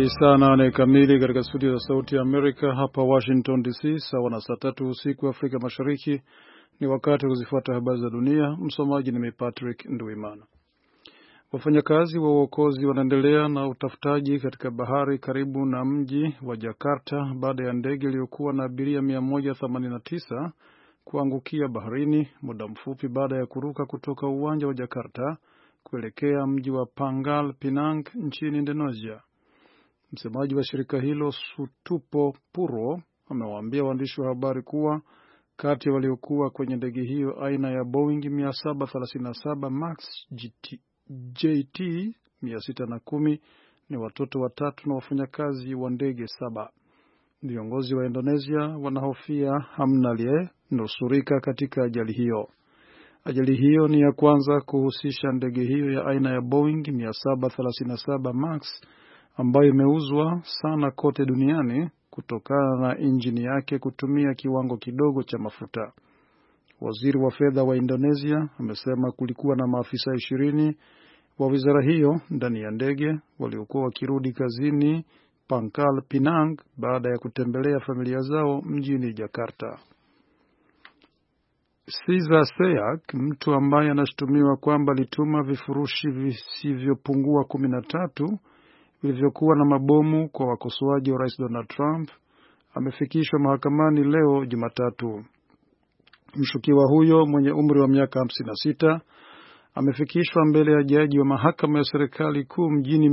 Ni saa 8 kamili katika studio za Sauti ya Amerika hapa Washington DC, sawa na saa 3 usiku Afrika Mashariki. Ni wakati wa kuzifuata habari za dunia. Msomaji ni Patrick Nduimana. Wafanyakazi wa uokozi wanaendelea na utafutaji katika bahari karibu na mji wa Jakarta baada ya ndege iliyokuwa na abiria 189 kuangukia baharini muda mfupi baada ya kuruka kutoka uwanja wa Jakarta kuelekea mji wa Pangkal Pinang nchini Indonesia. Msemaji wa shirika hilo Sutopo Purwo amewaambia waandishi wa habari kuwa kati ya waliokuwa kwenye ndege hiyo aina ya Boeing 737 Max JT 610 ni watoto 3 na wafanyakazi wa ndege 7. Viongozi wa Indonesia wanahofia hamna aliyenusurika katika ajali hiyo. Ajali hiyo ni ya kwanza kuhusisha ndege hiyo ya aina ya Boeing 737 Max ambayo imeuzwa sana kote duniani kutokana na injini yake kutumia kiwango kidogo cha mafuta. Waziri wa fedha wa Indonesia amesema kulikuwa na maafisa 20 wa wizara hiyo ndani ya ndege waliokuwa wakirudi kazini Pangkal Pinang baada ya kutembelea familia zao mjini Jakarta. Siza Seyak, mtu ambaye anashutumiwa kwamba alituma vifurushi visivyopungua 13 vilivyokuwa na mabomu kwa wakosoaji wa Rais Donald Trump, amefikishwa mahakamani leo Jumatatu. Mshukiwa huyo mwenye umri wa miaka 56 amefikishwa mbele ya jaji wa mahakama ya serikali kuu mjini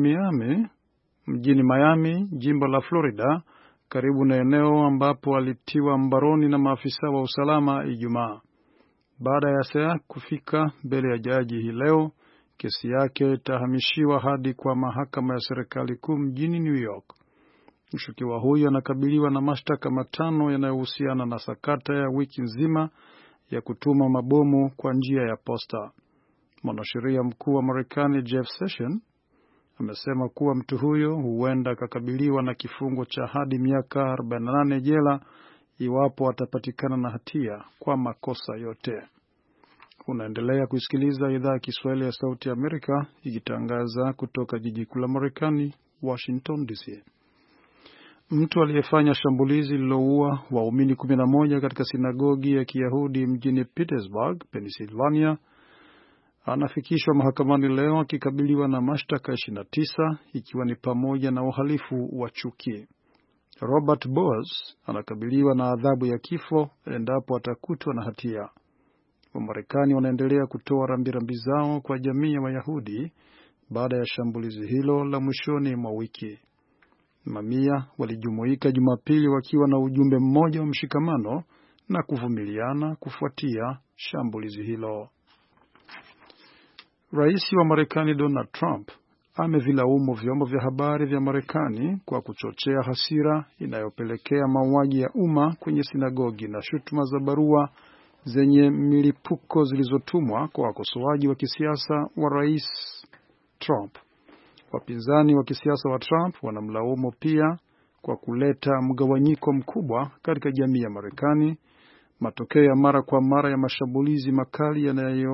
Miami, jimbo la Florida, karibu na eneo ambapo alitiwa mbaroni na maafisa wa usalama Ijumaa. Baada ya Seak kufika mbele ya jaji hii leo, kesi yake itahamishiwa hadi kwa mahakama ya serikali kuu mjini New York. Mshukiwa huyo anakabiliwa na mashtaka 5 yanayohusiana na sakata ya wiki nzima ya kutuma mabomu kwa njia ya posta. Mwanasheria mkuu wa Marekani Jeff Sessions amesema kuwa mtu huyo huenda akakabiliwa na kifungo cha hadi miaka 48 jela iwapo atapatikana na hatia kwa makosa yote. Unaendelea kusikiliza idhaa ya Kiswahili ya Sauti ya Amerika ikitangaza kutoka jiji kuu la Marekani, Washington DC. Mtu aliyefanya shambulizi lililoua waumini 11 katika sinagogi ya Kiyahudi mjini Pittsburgh, Pennsylvania, anafikishwa mahakamani leo akikabiliwa na mashtaka 29 ikiwa ni pamoja na uhalifu wa chuki. Robert Boaz anakabiliwa na adhabu ya kifo endapo atakutwa na hatia. Wamarekani wanaendelea kutoa rambirambi zao kwa jamii ya Wayahudi baada ya shambulizi hilo la mwishoni mwa wiki. Mamia walijumuika Jumapili wakiwa na ujumbe mmoja wa mshikamano na kuvumiliana kufuatia shambulizi hilo. Rais wa Marekani Donald Trump amevilaumu vyombo vya habari vya Marekani kwa kuchochea hasira inayopelekea mauaji ya umma kwenye sinagogi na shutuma za barua zenye milipuko zilizotumwa kwa wakosoaji wa kisiasa wa Rais Trump. Wapinzani wa kisiasa wa Trump wanamlaumu pia kwa kuleta mgawanyiko mkubwa katika jamii ya Marekani, matokeo ya mara kwa mara ya mashambulizi makali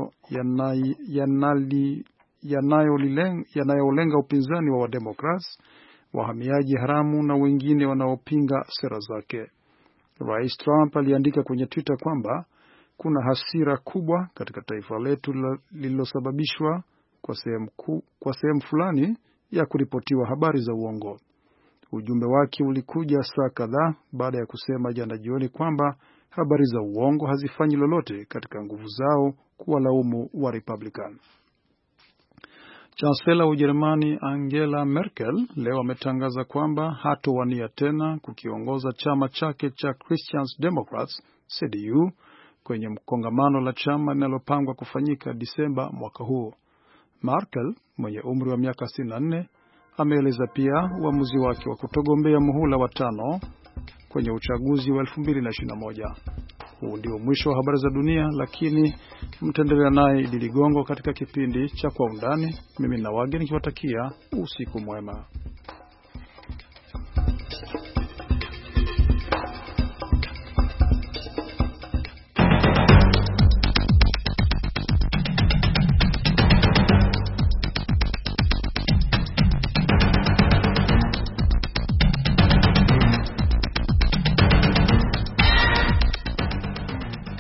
yanayolenga upinzani wa Democrats, wahamiaji haramu na wengine wanaopinga sera zake. Rais Trump aliandika kwenye Twitter kwamba kuna hasira kubwa katika taifa letu lililosababishwa kwa sehemu fulani ya kuripotiwa habari za uongo. Ujumbe wake ulikuja saa kadhaa baada ya kusema jana jioni kwamba habari za uongo hazifanyi lolote katika nguvu zao kuwalaumu wa Republican. Chancellor wa Ujerumani Angela Merkel leo ametangaza kwamba hatowania tena kukiongoza chama chake cha Christian Democrats CDU kwenye kongamano la chama linalopangwa kufanyika Disemba mwaka huu. Merkel mwenye umri wa miaka 64 ameeleza pia uamuzi wake wa kutogombea muhula wa 5 kwenye uchaguzi wa 2021. Huu ndio mwisho wa habari za dunia, lakini mtaendelea naye Idi Ligongo katika kipindi cha Kwa Undani. Mimi na wageni nikiwatakia usiku mwema.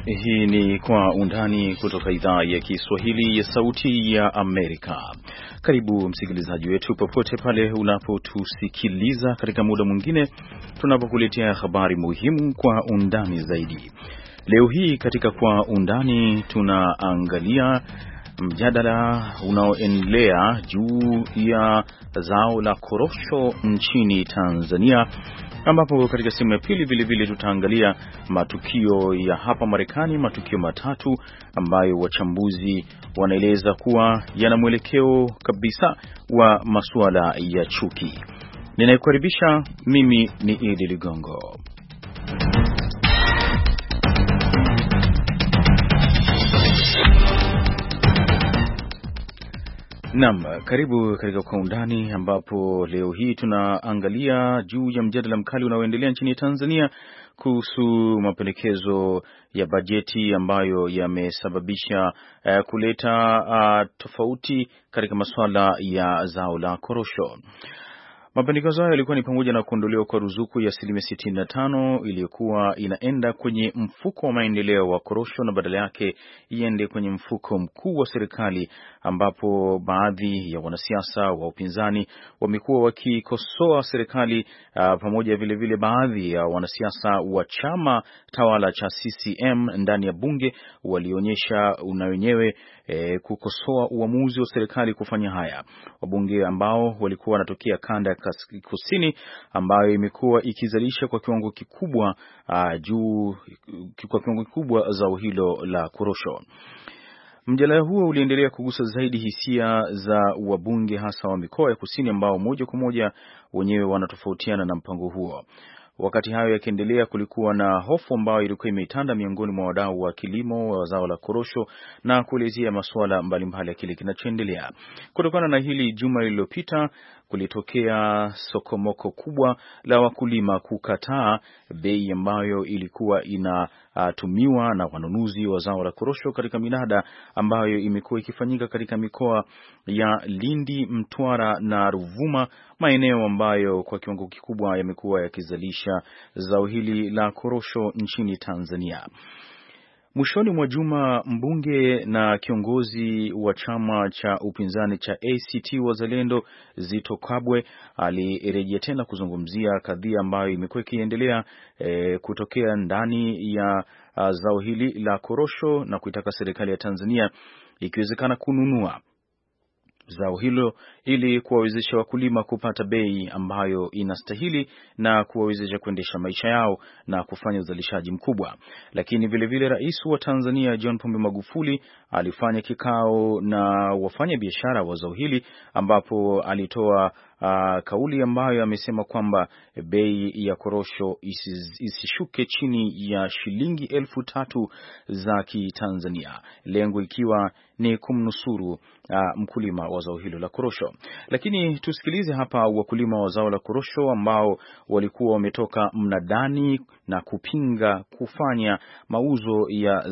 Hii ni Kwa Undani kutoka idhaa ya Kiswahili ya Sauti ya Amerika. Karibu msikilizaji wetu popote pale unapotusikiliza katika muda mwingine tunapokuletea habari muhimu kwa undani zaidi. Leo hii katika Kwa Undani tunaangalia mjadala unaoendelea juu ya zao la korosho nchini Tanzania, ambapo katika sehemu ya pili vile tutaangalia matukio ya hapa Marekani, matukio matatu ambayo wachambuzi wanaeleza kuwa yana mwelekeo kabisa wa masuala ya chuki. Ninayekukaribisha mimi ni Idi Ligongo. Naam, karibu katika Kwa Undani, ambapo leo hii tunaangalia juu ya mjadala mkali unaoendelea nchini Tanzania kuhusu mapendekezo ya bajeti ambayo yamesababisha kuleta tofauti katika masuala ya zao la korosho. Mapendekezo hayo yalikuwa ni pamoja na kuondolewa kwa ruzuku ya 65% iliyokuwa inaenda kwenye mfuko wa maendeleo wa korosho na badala yake iende kwenye mfuko mkuu wa serikali, ambapo baadhi ya wanasiasa wa upinzani wamekuwa wakikosoa serikali pamoja vile baadhi ya wanasiasa wa chama tawala cha CCM ndani ya bunge walionyesha na wenyewe kukosoa uamuzi wa serikali kufanya haya. Wabunge ambao walikuwa wanatokea kanda ya kusini ambayo imekuwa ikizalisha kwa kiwango kikubwa zao hilo la korosho. Mjadala huo uliendelea kugusa zaidi hisia za wabunge hasa wa mikoa ya kusini ambao moja kwa moja wenyewe wanatofautiana na mpango huo. Wakati hayo yakiendelea, kulikuwa na hofu ambayo ilikuwa imetanda miongoni mwa wadau wa kilimo wa zao la korosho na kuelezea masuala mbalimbali ya kile kinachoendelea. Kutokana na hili, juma lililopita kulitokea sokomoko kubwa la wakulima kukataa bei ambayo ilikuwa inatumiwa na wanunuzi wa zao la korosho katika minada ambayo imekuwa ikifanyika katika mikoa ya Lindi, Mtwara na Ruvuma, maeneo ambayo kwa kiwango kikubwa yamekuwa yakizalisha zao hili la korosho nchini Tanzania. Mwishoni mwa juma, mbunge na kiongozi wa chama cha upinzani cha ACT Wazalendo Zitto Kabwe alirejea tena kuzungumzia kadhia ambayo imekuwa ikiendelea kutokea ndani ya zao hili la korosho na kuitaka serikali ya Tanzania ikiwezekana kununua zao hilo ili kuwawezesha wakulima kupata bei ambayo inastahili na kuwawezesha kuendesha maisha yao na kufanya uzalishaji mkubwa. Lakini vile Rais wa Tanzania John Pombe Magufuli alifanya kikao na wafanya biashara wa zao hili, ambapo alitoa kauli ambayo amesema kwamba bei ya korosho isishuke chini ya shilingi 3,000 za Kitanzania, lengo ikiwa ni kumnusuru mkulima wa zao hilo la korosho. Lakini tusikilize hapa wakulima wa zao la korosho ambao walikuwa wametoka mnadani na kupinga kufanya mauzo ya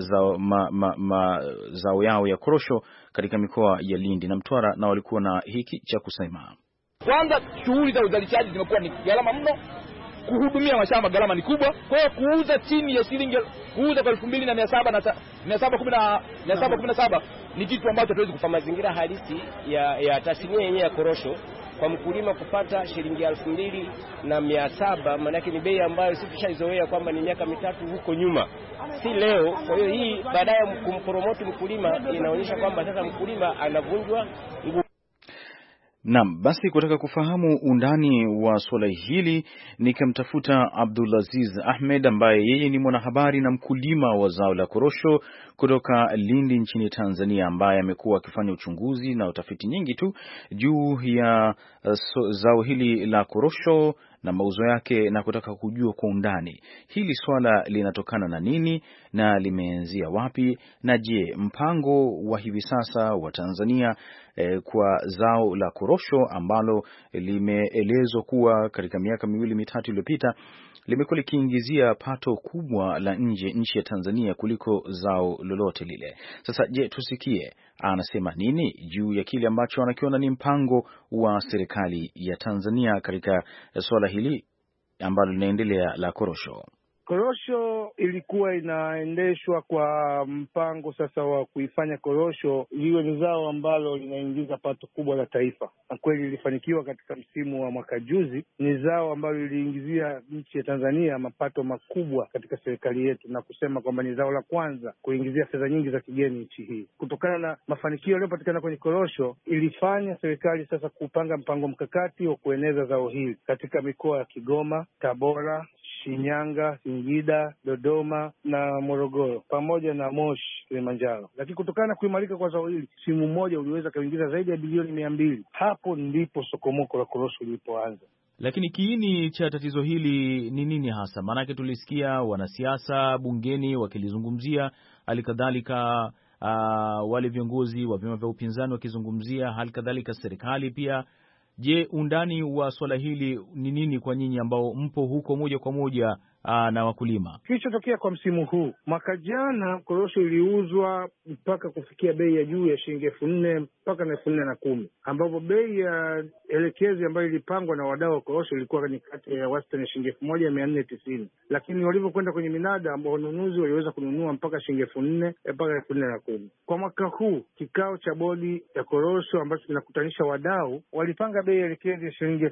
zao yao ya korosho katika mikoa ya Lindi na Mtwara, na walikuwa na hiki cha kusema. Kwanza, shughuli za uzalishaji zimekuwa ni gharama mno, kuhudumia mashamba gharama ni kubwa. Kwa hiyo kuuza chini ya shilingi, kuuza kwa 2,717 ni kitu ambacho hatuwezi kufa. Mazingira halisi ya tasnia yenyewe ya korosho kwa mkulima kupata shilingi 2,700, maana yake ni bei ambayo sisi tushaizoea kwamba ni miaka mitatu huko nyuma, si leo. Kwa hiyo hii baadaye kumpromoti mkulima inaonyesha kwamba sasa mkulima anavunjwa nguvu. Naam, basi kutaka kufahamu undani wa swala hili nikamtafuta Abdulaziz Ahmed ambaye yeye ni mwanahabari na mkulima wa zao la korosho kutoka Lindi nchini Tanzania, ambaye amekuwa akifanya uchunguzi na utafiti nyingi tu juu ya zao hili la korosho na mauzo yake, na kutaka kujua kwa undani hili swala linatokana na nini na limeanzia wapi, na je, mpango wa hivi sasa wa Tanzania kwa zao la korosho ambalo limeelezwa kuwa katika miaka 2-3 iliyopita limekuwa likiingizia pato kubwa la nchi ya Tanzania kuliko zao lolote lile. Sasa je, tusikie anasema nini juu ya kile ambacho anakiona ni mpango wa serikali ya Tanzania katika swala hili ambalo linaendelea la korosho. Korosho ilikuwa inaendeshwa kwa mpango sasa wa kuifanya korosho liwe ni zao ambalo linaingiza pato kubwa la taifa, na kweli ilifanikiwa katika msimu wa mwaka juzi. Ni zao ambalo liliingizia nchi ya Tanzania mapato makubwa katika serikali yetu, na kusema kwamba ni zao la kwanza kuingizia fedha nyingi za kigeni nchi hii. Kutokana na mafanikio yaliyopatikana kwenye korosho, ilifanya serikali sasa kupanga mpango mkakati wa kueneza zao hili katika mikoa ya Kigoma, Tabora, Shinyanga, Singida, Dodoma na Morogoro pamoja na Moshi, Kilimanjaro. Lakini kutokana na kuimarika kwa zao hili, msimu mmoja uliweza kuingiza zaidi ya bilioni 200. Hapo ndipo sokomoko la korosho lilipoanza. Lakini kiini cha tatizo hili ni nini hasa? Maanake tulisikia wanasiasa bungeni wakilizungumzia, halikadhalika wale viongozi wa vyama vya upinzani wakizungumzia, halikadhalika serikali pia. Je, undani wa swala hili ni nini kwa nyinyi ambao mpo huko moja kwa moja na wakulima? Kilichotokea kwa msimu huu, mwaka jana korosho iliuzwa mpaka kufikia bei ya juu ya shilingi 4,000 mpaka na 4,010, ambapo bei ya elekezi ambayo ilipangwa na wadau wa korosho ilikuwa ni kati ya wastani ya shilingi 1,490, lakini walivyokwenda kwenye minada ambao wanunuzi waliweza kununua mpaka shilingi 4,000 mpaka 4,010. Kwa mwaka huu kikao cha bodi ya korosho ambacho kinakutanisha wadau walipanga bei ya elekezi ya shilingi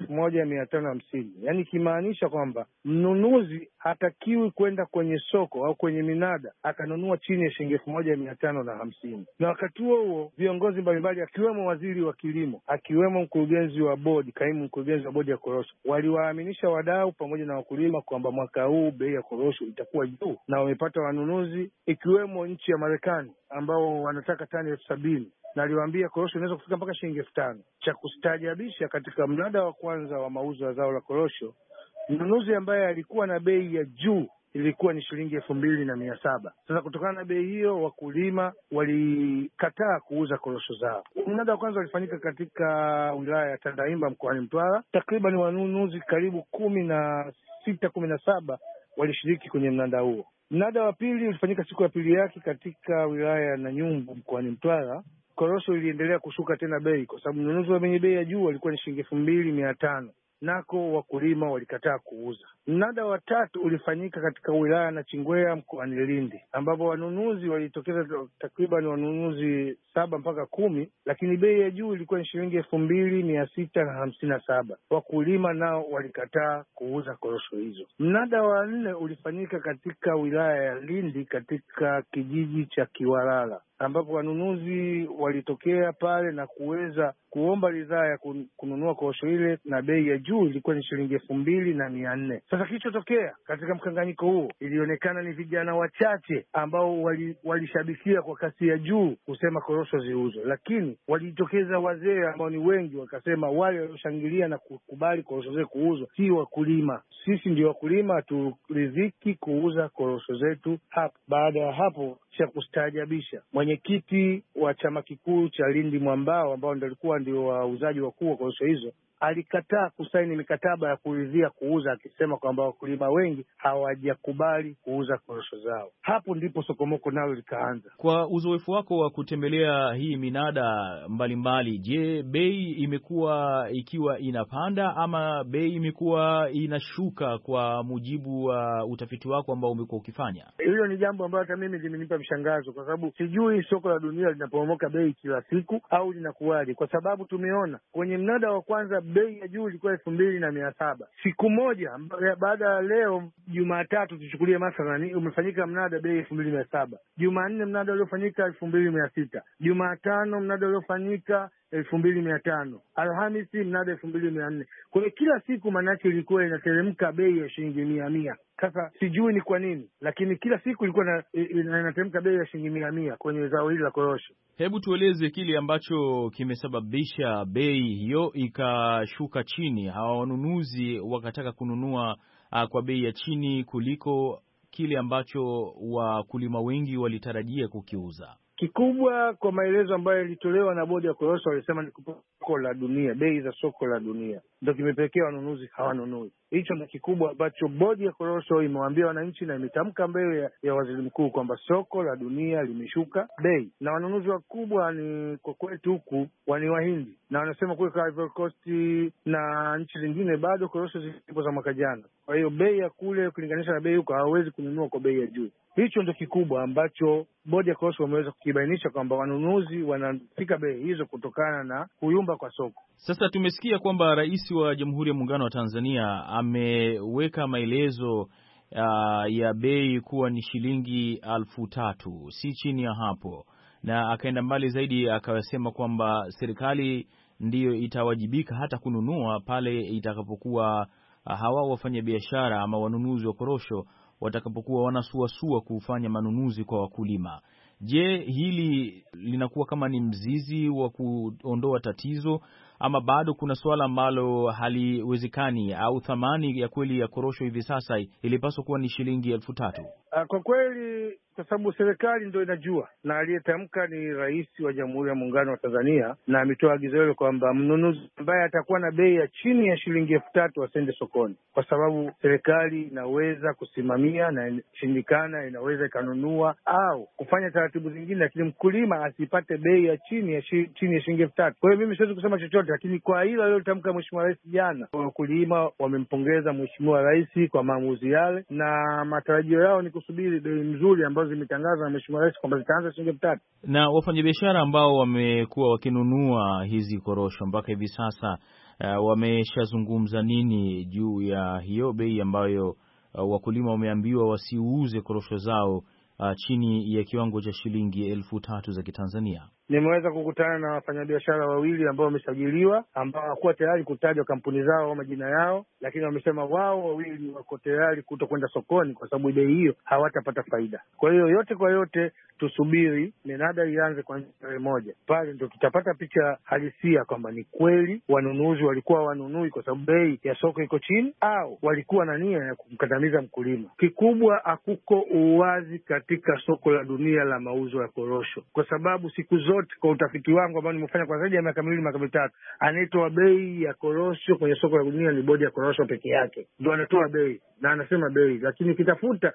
1,550, yaani ikimaanisha kwamba mnunuzi hatakiwi kwenda kwenye soko au kwenye minada akanunua chini ya shilingi 1,550. Na wakati huo viongozi mbalimbali akiwemo waziri wa kilimo, akiwemo mkurugenzi wa bodi, kaimu mkurugenzi wa bodi ya korosho, waliwaaminisha wadau pamoja na wakulima kwamba mwaka huu bei ya korosho itakuwa juu, na wamepata wanunuzi ikiwemo nchi ya Marekani ambao wanataka tani 70,000, na aliwaambia korosho inaweza kufika mpaka shilingi 5,000. Cha kustaajabisha, katika mnada wa kwanza wa mauzo ya zao la korosho, mnunuzi ambaye alikuwa na bei ya juu ilikuwa ni shilingi 2,700. Sasa kutokana na bei hiyo, wakulima walikataa kuuza korosho zao. Mnada wa kwanza ulifanyika katika wilaya ya Tandahimba mkoani Mtwara. Takriban wanunuzi karibu 16-17 walishiriki kwenye mnada huo. Mnada wa pili ulifanyika siku ya pili yake katika wilaya ya Nanyumbu mkoani Mtwara. Korosho iliendelea kushuka tena bei, kwa sababu mnunuzi wa wenye bei ya juu walikuwa ni shilingi 2,500. Nako wakulima walikataa kuuza. Mnada wa tatu ulifanyika katika wilaya ya Nachingwea mkoani Lindi, ambapo wanunuzi walitokeza takriban wanunuzi 7 mpaka 10, lakini bei ya juu ilikuwa ni shilingi 2,657. Wakulima nao walikataa kuuza korosho hizo. Mnada wa 4 ulifanyika katika wilaya ya Lindi katika kijiji cha Kiwalala, ambapo wanunuzi walitokea pale na kuweza kuomba ridhaa ya kununua korosho ile, na bei ya juu ilikuwa ni shilingi 2,400. Sasa kilichotokea katika mkanganyiko huo, ilionekana ni vijana wachache ambao walishabikia kwa kasi ya juu kusema korosho ziuzwe, lakini walijitokeza wazee ambao ni wengi, wakasema wale walioshangilia na kukubali korosho zetu kuuzwa si wakulima. Sisi ndio wakulima, haturidhiki kuuza korosho zetu hapa. Baada ya hapo, cha kustaajabisha, mwenyekiti wa chama kikuu cha Lindi Mwambao, ambao ndio wauzaji wakuu wa korosho hizo, alikataa kusaini mikataba ya kuridhia kuuza, akisema kwamba wakulima wengi hawajakubali kuuza korosho zao. Hapo ndipo sokomoko nalo likaanza. Kwa uzoefu wako wa kutembelea hii minada mbalimbali, je, bei imekuwa ikiwa inapanda ama bei imekuwa inashuka kwa mujibu wa utafiti wako ambao umekuwa ukifanya? Hilo ni jambo ambalo hata mimi limenipa mshangazo, kwa sababu sijui soko la dunia linaporomoka bei kila siku au linakuwaje, kwa sababu tumeona kwenye mnada wa kwanza bei ya juu ilikuwa 2,700. Siku moja baada ya leo Jumatatu, tuchukulie mathalan, umefanyika mnada bei 2,700. Jumanne mnada uliofanyika 2,600. Jumatano mnada uliofanyika 2,500. Alhamisi mnada 2,400. Kwa hiyo kila siku manake ilikuwa inateremka bei ya shilingi 100. Sasa sijui ni kwa nini, lakini kila siku ilikuwa inateremka bei ya shilingi 100 kwenye zao hili la korosho. Hebu tueleze kile ambacho kimesababisha bei hiyo ikashuka chini, hawa wanunuzi wakataka kununua kwa bei ya chini kuliko kile ambacho wakulima wengi walitarajia kukiuza. Kikubwa kwa maelezo ambayo yalitolewa na bodi ya korosho, walisema ni soko la dunia, bei za soko la dunia ndio kimepelekea wanunuzi hawanunui. Hicho ndio kikubwa ambacho bodi ya korosho imewaambia wananchi na imetamka mbele ya waziri mkuu kwamba soko la dunia limeshuka bei, na wanunuzi wakubwa ni kwa kwetu huku ni Wahindi, na wanasema kule kwa Ivory Coast na nchi zingine bado korosho zipo za mwaka jana. Kwa hiyo bei ya kule ukilinganisha na bei huko hawawezi kununua kwa bei ya juu. Hicho ndio kikubwa ambacho bodi ya korosho wameweza kukibainisha kwamba wanunuzi wanafika bei hizo kutokana na kuyumba kwa soko. Sasa tumesikia kwamba Rais wa Jamhuri ya Muungano wa Tanzania ameweka maelezo ya bei kuwa ni shilingi 3,000, si chini ya hapo, na akaenda mbali zaidi akasema kwamba serikali ndiyo itawajibika hata kununua pale itakapokuwa hawa wafanyabiashara ama wanunuzi wa korosho watakapokuwa wanasuasua kufanya manunuzi kwa wakulima. Je, hili linakuwa kama ni mzizi wa kuondoa tatizo ama bado kuna swala ambalo haliwezekani, au thamani ya kweli ya korosho hivi sasa ilipaswa kuwa ni shilingi 3,000? Kwa kweli, kwa sababu serikali ndio inajua, na aliyetamka ni Rais wa Jamhuri ya Muungano wa Tanzania, na ametoa agizo hilo kwamba mnunuzi ambaye atakuwa na bei ya chini ya shilingi 3,000 asende sokoni, kwa sababu serikali inaweza kusimamia na shindikana inaweza ikanunua au kufanya taratibu zingine, lakini mkulima asipate bei ya chini ya shilingi 3,000. Kwa hiyo mimi siwezi kusema chochote, lakini kwa hilo alilotamka Mheshimiwa Rais jana, wakulima wamempongeza Mheshimiwa Rais kwa maamuzi yale, na matarajio yao ni kusubiri bei nzuri ambazo zimetangazwa na Mheshimiwa Rais kwamba zitaanza shilingi 3,000. Na wafanyabiashara ambao wamekuwa wakinunua hizi korosho mpaka hivi sasa wameshazungumza nini juu ya hiyo bei ambayo wakulima wameambiwa wasiuze korosho zao chini ya kiwango cha shilingi 3,000 za Kitanzania? Nimeweza kukutana na wafanyabiashara wawili ambao wamesajiliwa, ambao hawakuwa tayari kutajwa kampuni zao au majina yao, lakini wamesema wao wawili wako tayari kutokwenda sokoni kwa sababu bei hiyo hawatapata faida. Kwa hiyo yote kwa yote tusubiri minada ianze kwa tarehe 1, pale ndio tutapata picha halisia kwamba ni kweli wanunuzi walikuwa wanunui kwa sababu bei ya soko iko chini au walikuwa na nia ya kumkandamiza mkulima. Kikubwa hakuko uwazi katika soko la dunia la mauzo ya korosho, kwa sababu siku zote kwa utafiti wangu ambao nimefanya kwa zaidi ya miaka 2-3, anayetoa bei ya korosho kwenye soko la dunia ni bodi ya korosho peke yake, ndio anatoa bei na anasema bei. Lakini ukitafuta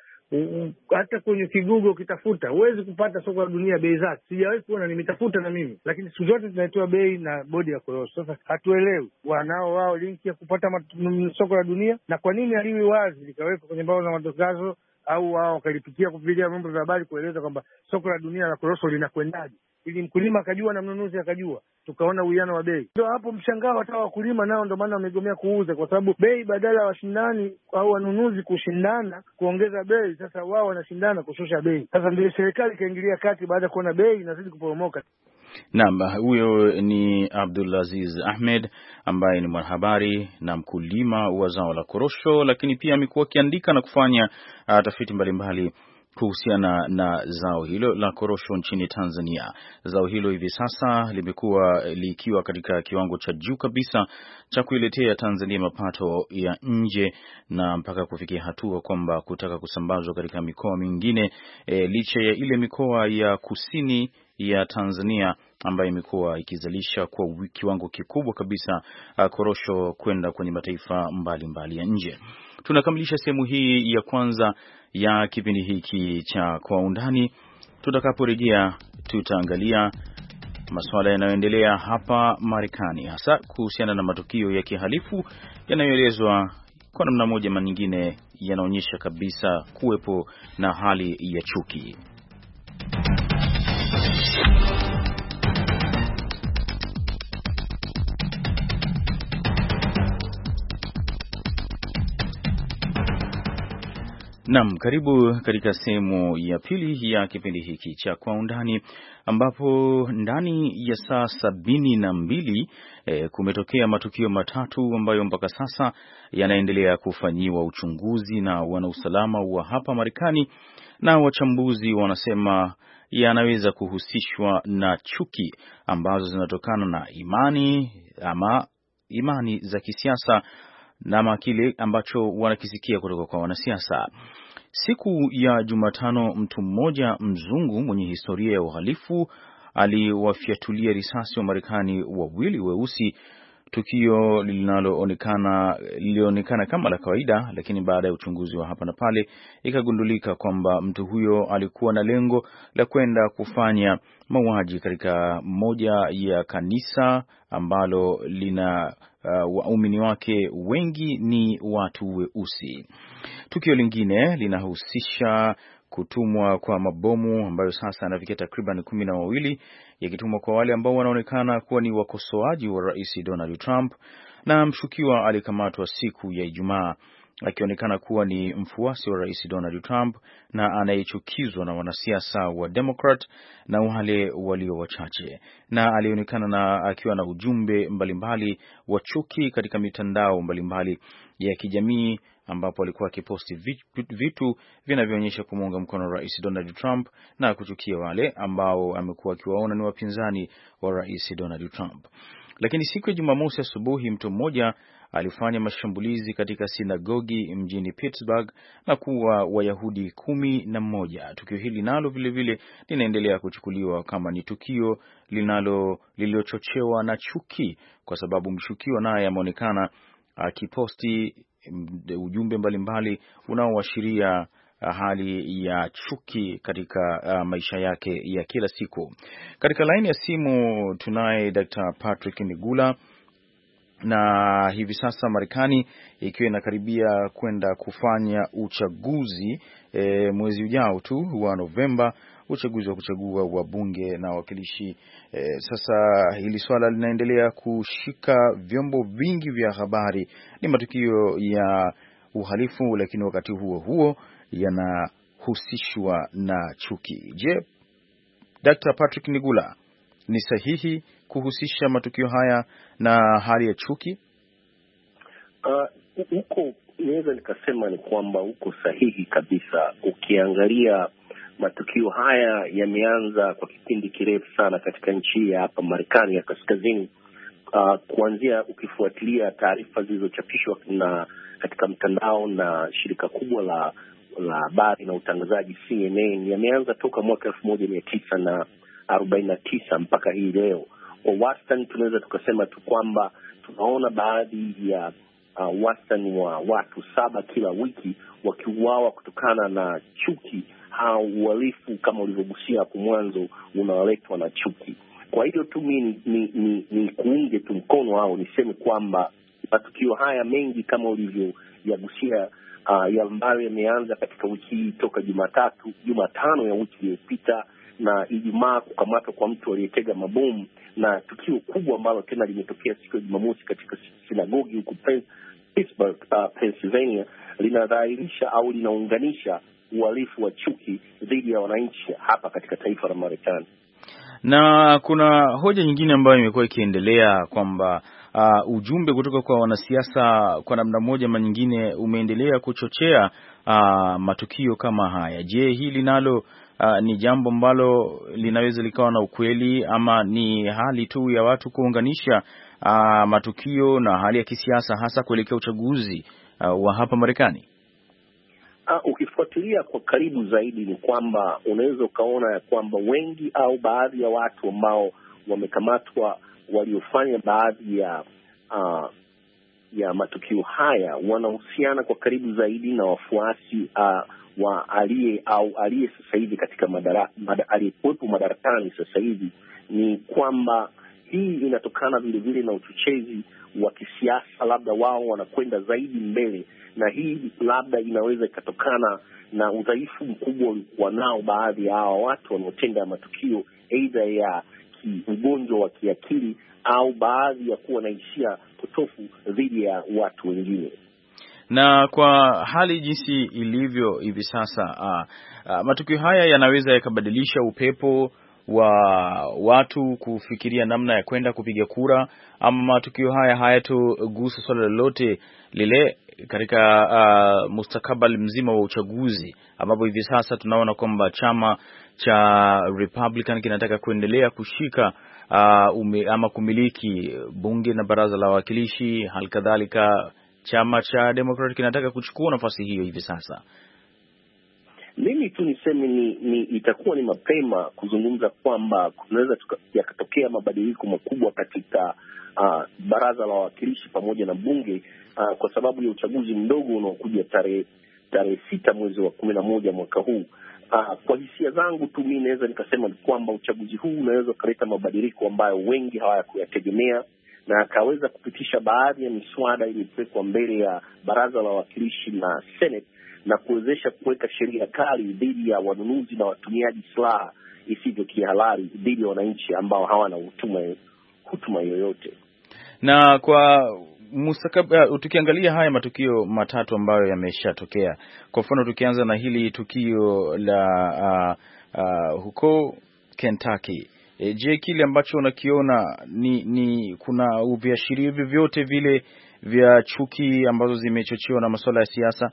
hata kwenye Kigugo ukitafuta huwezi kupata soko la dunia bei zake. Sijawahi kuona, nimetafuta na mimi, lakini siku zote tunatoa bei na bodi ya korosho. Sasa hatuelewi wanao wao linki ya kupata soko la dunia, na kwa nini haliwi wazi likawekwa kwenye mbao za matangazo au wao wakalipitia kupitia vyombo vya habari kueleza kwamba soko la dunia la korosho linakwendaje, ili mkulima akajua na mnunuzi akajua, tukaona uwiano wa bei. Ndio hapo mshangao hata wakulima nao ndio maana wamegomea kuuza, kwa sababu bei badala ya washindani au wanunuzi kushindana kuongeza bei, sasa wao wanashindana kushusha bei. Sasa ndio serikali ikaingilia kati baada ya kuona bei inazidi kuporomoka. Naam, huyo ni Abdulaziz Ahmed ambaye ni mwanahabari na mkulima wa zao la korosho, lakini pia amekuwa akiandika na kufanya tafiti mbalimbali kuhusiana na zao hilo la korosho nchini Tanzania. Zao hilo hivi sasa limekuwa likiwa katika kiwango cha juu kabisa cha kuiletea Tanzania mapato ya nje, na mpaka kufikia hatua kwamba kutaka kusambazwa katika mikoa mingine, licha ya ile mikoa ya kusini ya Tanzania ambayo imekuwa ikizalisha kwa kiwango kikubwa kabisa korosho kwenda kwenye mataifa mbalimbali ya nje. Tunakamilisha sehemu hii ya kwanza ya kipindi hiki cha Kwa Undani. Tutakaporejea tutaangalia masuala yanayoendelea hapa Marekani, hasa kuhusiana na matukio ya kihalifu yanayoelezwa kwa namna moja ama nyingine yanaonyesha kabisa kuwepo na hali ya chuki. Naam, karibu katika sehemu ya pili ya kipindi hiki cha Kwa Undani, ambapo ndani ya saa 72 kumetokea matukio matatu ambayo mpaka sasa yanaendelea kufanyiwa uchunguzi na wanausalama wa hapa Marekani, na wachambuzi wanasema yanaweza kuhusishwa na chuki ambazo zinatokana na imani za kisiasa na kile ambacho wanakisikia kutoka kwa wanasiasa. Siku ya Jumatano, mtu mmoja mzungu mwenye historia ya uhalifu aliwafyatulia risasi wa Marekani wawili weusi, tukio lilionekana kama la kawaida, lakini baada ya uchunguzi wa hapa na pale ikagundulika kwamba mtu huyo alikuwa na lengo la kwenda kufanya mauaji katika moja ya kanisa ambalo lina waumini wake wengi ni watu weusi. Tukio lingine linahusisha kutumwa kwa mabomu ambayo sasa yanafikia takriban 12 yakitumwa kwa wale ambao wanaonekana kuwa ni wakosoaji wa Rais Donald Trump, na mshukiwa alikamatwa siku ya Ijumaa akionekana kuwa ni mfuasi wa Rais Donald Trump na anayechukizwa na wanasiasa wa Democrat na wale walio wachache, na alionekana na akiwa na ujumbe mbalimbali wa chuki katika mitandao mbalimbali ya kijamii, ambapo alikuwa akiposti vitu vinavyoonyesha kumuunga mkono Rais Donald Trump na kuchukia wale ambao amekuwa akiwaona ni wapinzani wa Rais Donald Trump. Lakini siku ya Jumamosi asubuhi mtu mmoja alifanya mashambulizi katika sinagogi mjini Pittsburgh na kuua Wayahudi 11. Tukio hili nalo vile linaendelea kuchukuliwa kama ni tukio lililochochewa na chuki, kwa sababu mshukiwa naye ameonekana akiposti ujumbe mbalimbali unaoashiria hali ya chuki katika maisha yake ya kila siku. Katika laini ya simu tunaye Dr. Patrick Nigula, na hivi sasa Marekani ikiwa inakaribia kwenda kufanya uchaguzi mwezi ujao tu wa Novemba, uchaguzi wa kuchagua wabunge na wawakilishi. Sasa hili swala linaendelea kushika vyombo vingi vya habari, ni matukio ya uhalifu, lakini wakati huo huo yanahusishwa na chuki. Je, Dr. Patrick Nigula, ni sahihi kuhusisha matukio haya na hali ya chuki? Huko naweza nikasema ni kwamba uko sahihi kabisa. Ukiangalia matukio haya yameanza kwa kipindi kirefu sana katika nchi ya hapa Marekani ya kaskazini, kuanzia ukifuatilia taarifa zilizochapishwa na katika mtandao na shirika kubwa la habari na utangazaji CNN, yameanza toka mwaka 1949 mpaka hii leo. Kwa wastani tunaweza tukasema tu kwamba tunaona baadhi ya wastani wa watu 7 kila wiki wakiuawa kutokana na chuki au uhalifu kama ulivyogusia hapo mwanzo unaoletwa na chuki. Kwa hiyo tu ni kuunge tu mkono au niseme kwamba matukio haya mengi kama ulivyoyagusia ambayo yameanza katika wiki hii toka Jumatano ya wiki iliyopita, na Ijumaa kukamatwa kwa mtu aliyetega mabomu, na tukio kubwa ambalo tena limetokea siku ya Jumamosi katika sinagogi huko Pittsburgh, Pennsylvania, linadhihirisha au linaunganisha uhalifu wa chuki dhidi ya wananchi hapa katika taifa la Marekani. Na kuna hoja nyingine ambayo imekuwa ikiendelea kwamba ujumbe kutoka kwa wanasiasa kwa namna moja ama nyingine umeendelea kuchochea matukio kama haya. Je, hili nalo ni jambo ambalo linaweza likawa na ukweli, ama ni hali tu ya watu kuunganisha matukio na hali ya kisiasa hasa kuelekea uchaguzi wa hapa Marekani? Ukifuatilia kwa karibu zaidi ni kwamba unaweza ukaona ya kwamba wengi au baadhi ya watu ambao wamekamatwa waliofanya baadhi ya matukio haya wanahusiana kwa karibu zaidi na wafuasi wa aliye sasa hivi katika aliyekuwepo madarakani sasa hivi. Ni kwamba hii inatokana vile vile na uchochezi wa kisiasa, labda wao wanakwenda zaidi mbele, na hii labda inaweza ikatokana na udhaifu mkubwa ulikuwa nao baadhi ya hawa watu wanaotenda matukio, aidha ya ugonjwa wa kiakili au baadhi ya kuwa na hisia potofu dhidi ya watu wengine. Na kwa hali jinsi ilivyo hivi sasa, matukio haya yanaweza yakabadilisha upepo wa watu kufikiria namna ya kwenda kupiga kura, ama matukio haya hayatogusa swala lolote lile katika mustakabali mzima wa uchaguzi, ambapo hivi sasa tunaona kwamba chama cha Republican kinataka kuendelea kushika ama kumiliki bunge na baraza la wawakilishi, halikadhalika chama cha Democrat kinataka kuchukua nafasi hiyo hivi sasa. Mimi tu niseme itakuwa ni mapema kuzungumza kwamba kunaweza yakatokea mabadiliko makubwa katika baraza la wawakilishi pamoja na bunge kwa sababu ya uchaguzi mdogo unaokuja tarehe 6 mwezi wa 11 mwaka huu. Kwa hisia zangu tu mimi naweza nikasema kwamba uchaguzi huu unaweza kuleta mabadiliko ambayo wengi hawakuyategemea na akaweza kupitisha baadhi ya miswada iliyowekwa mbele ya baraza la wawakilishi na Senate na kuwezesha kuweka sheria kali dhidi ya wanunuzi na watumiaji silaha isivyo kihalali dhidi ya wananchi ambao hawana hutuma yoyote. Na kwa tukiangalia haya matukio matatu ambayo yameshatokea, kwa mfano tukianza na hili tukio la huko Kentucky, je, kile ambacho unakiona ni kuna viashiria vyovyote vile vya chuki ambazo zimechochewa na masuala ya siasa?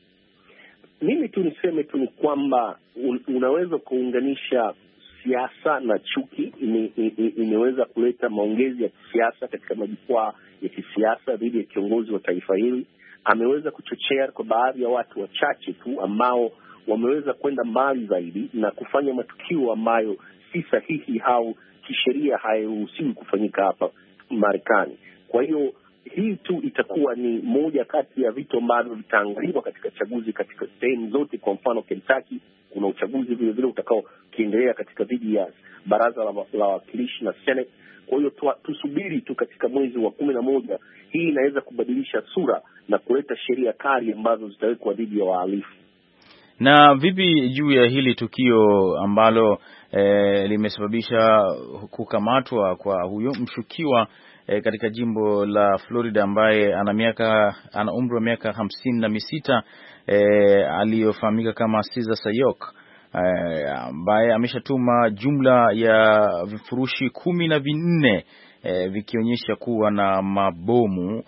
Mimi tu niseme tu ni kwamba unaweza kuunganisha siasa na chuki. Imeweza kuleta maongezi ya kisiasa katika majukwaa ya kisiasa dhidi ya kiongozi wa taifa hili. Ameweza kuchochea kwa baadhi ya watu wachache tu ambao wameweza kwenda mbali zaidi na kufanya matukio ambayo si sahihi au kisheria hairuhusiwi kufanyika hapa Marekani. Kwa hiyo hii tu itakuwa ni moja kati ya vitu ambavyo vitaangaliwa katika chaguzi katika sehemu zote. Kwa mfano Kentucky kuna uchaguzi vile vile utakao kiendelea katika dhidi ya baraza la wawakilishi na Senate. Kwa hiyo tusubiri tu katika mwezi wa 11, hii inaweza kubadilisha sura na kuleta sheria kali ambazo zitawekwa dhidi ya wahalifu. Na vipi juu ya hili tukio ambalo limesababisha kukamatwa kwa huyo mshukiwa katika jimbo la Florida ambaye ana umri wa miaka 56 aliyofahamika kama Cesar Sayok, ambaye ameshatuma jumla ya vifurushi 14 vikionyesha kuwa na mabomu.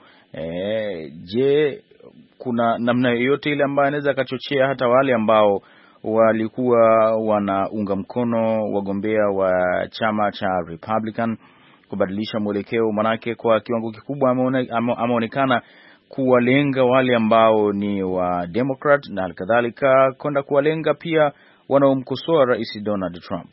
Je, kuna namna yoyote ile ambayo anaweza akachochea hata wale ambao walikuwa wanaunga mkono wagombea wa chama cha Republican kubadilisha mwelekeo? Manake kwa kiwango kikubwa ameonekana kuwalenga wale ambao ni wa Democrat na halikadhalika kwenda kuwalenga pia wanaomkosoa Rais Donald Trump.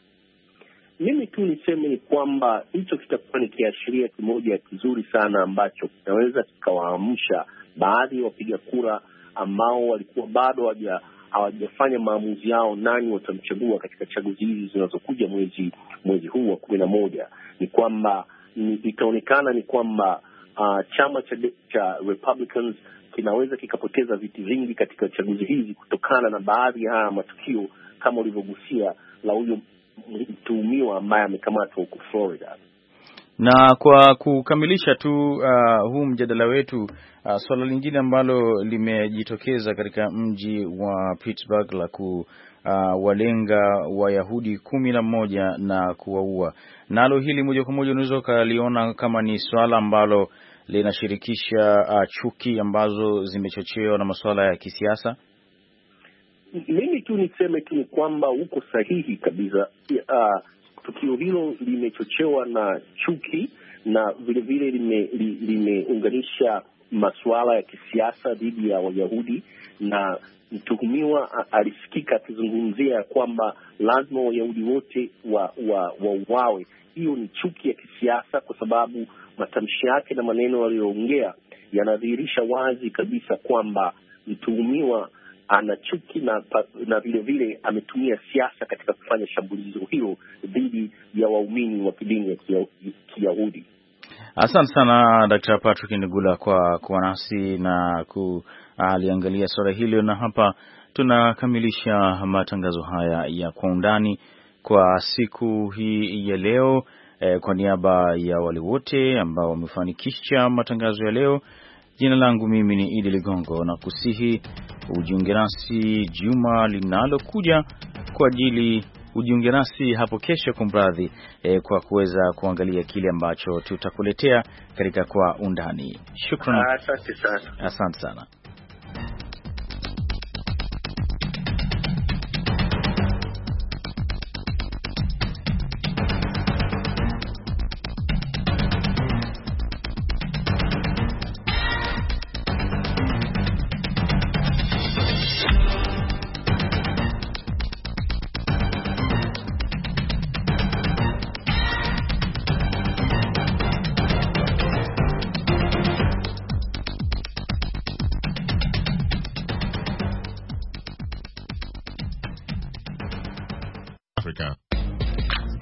Mimi tu niseme ni kwamba hicho kitakuwa ni kiashiria kimoja kizuri sana ambacho kinaweza kikawaamsha baadhi ya wapiga kura ambao walikuwa bado hawajafanya maamuzi yao nani watamchagua katika chaguzi hizi zinazokuja mwezi huu wa 11. Ni kwamba itaonekana ni kwamba chama cha Republicans kinaweza kikapoteza viti vingi katika chaguzi hizi kutokana na baadhi ya matukio kama ulivyogusia la huyo mtuhumiwa ambaye amekamatwa huko Florida. Na kwa kukamilisha tu huu mjadala wetu, swala lingine ambalo limejitokeza katika mji wa Pittsburgh la kuwalenga Wayahudi 11 na kuwaua, nalo hili moja kwa moja unaweza ukaliona kama ni swala ambalo linashirikisha chuki ambazo zimechochewa na masuala ya kisiasa. Mimi tu niseme tu ni kwamba uko sahihi kabisa. Tukio hilo limechochewa na chuki na vile vile limeunganisha masuala ya kisiasa dhidi ya Wayahudi, na mtuhumiwa alisikika akizungumzia kwamba lazima Wayahudi wote wauawe. Hiyo ni chuki ya kisiasa kwa sababu matamshi yake na maneno aliyoongea yanadhihirisha wazi kabisa kwamba mtuhumiwa ana chuki na vile vile ametumia siasa katika kufanya shambulizo hilo dhidi ya waumini wa kidini ya Kiyahudi. Asante sana Dr. Patrick Nigula kwa kuwa nasi na kuliangalia swala hilo, na hapa tunakamilisha matangazo haya ya Kwa Undani kwa siku hii ya leo. Kwa niaba ya wale wote ambao wamefanikisha matangazo ya leo, jina langu mimi ni Idi Ligongo, na kusihi ujiunge nasi juma linalokuja ujiunge nasi hapo kesho kumradhi, kwa kuweza kuangalia kile ambacho tutakuletea katika Kwa Undani. Shukrani. Asante sana. Asante sana.